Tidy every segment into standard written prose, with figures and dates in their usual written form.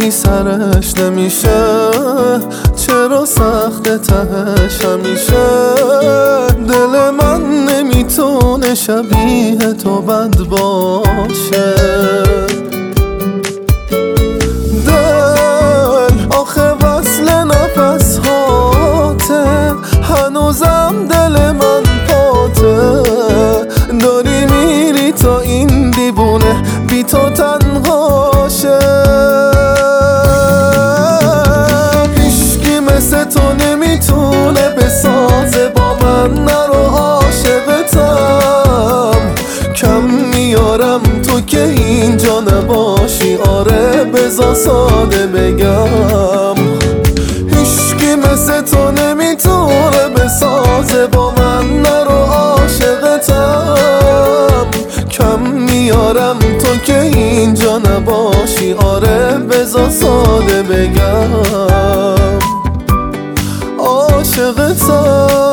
بی سرش نمیشه، چرا سخت تهش همیشه. دل من نمیتونه شبیه تو بد باشه. دل آخه وصل نفس هاته، هنوزم دل من پاته. داری میری تا این دیوونه بی تو تنهاشه. هیچکی مثل تو نمیتونه بسازه با من، نرو عاشقتم. کم میارم تو که اینجا نباشی، آره بذار ساده بگم. هیچکی مثل تو نمیتونه بسازه با من، نرو عاشقتم. کم میارم تو که اینجا نباشی، آره بذار ساده بگم عاشقتم.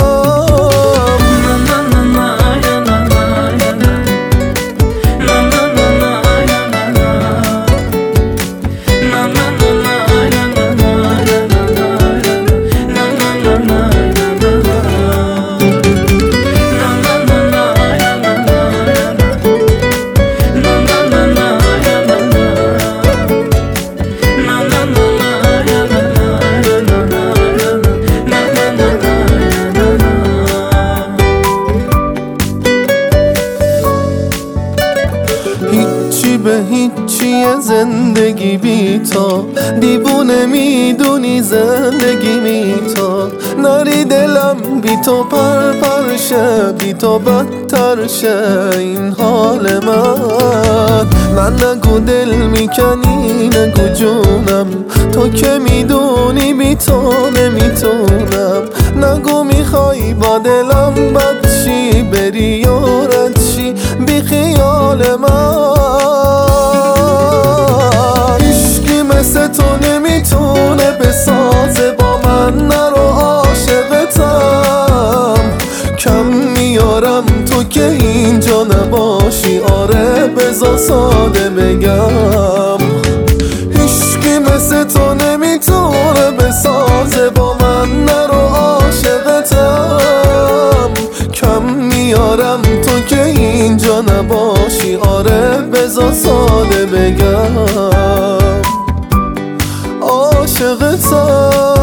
هیچی به هیچی زندگی بی تو، دیوونه میدونی زندگی می تو. نری دلم بی تو پرشه، بی تو بدتر شه این حال من نگو دل میکنی، نگو جونم، تو که میدونی بی تو نمیتونم. نگو میخوای با دلم بد شی، بری و رد شی بی خیال من. هیچکی مثل تو نمیتونه بسازه با من، نرو عاشقتم. کم میارم تو که اینجا نباشی، آره بذار ساده بگم. هیچکی مثل تو نمیتونه بسازه با من، نرو عاشقتم. کم میارم تو که اینجا نباشی، آره بذار ساده بگم عاشقتم.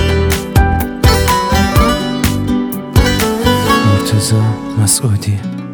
مسعودی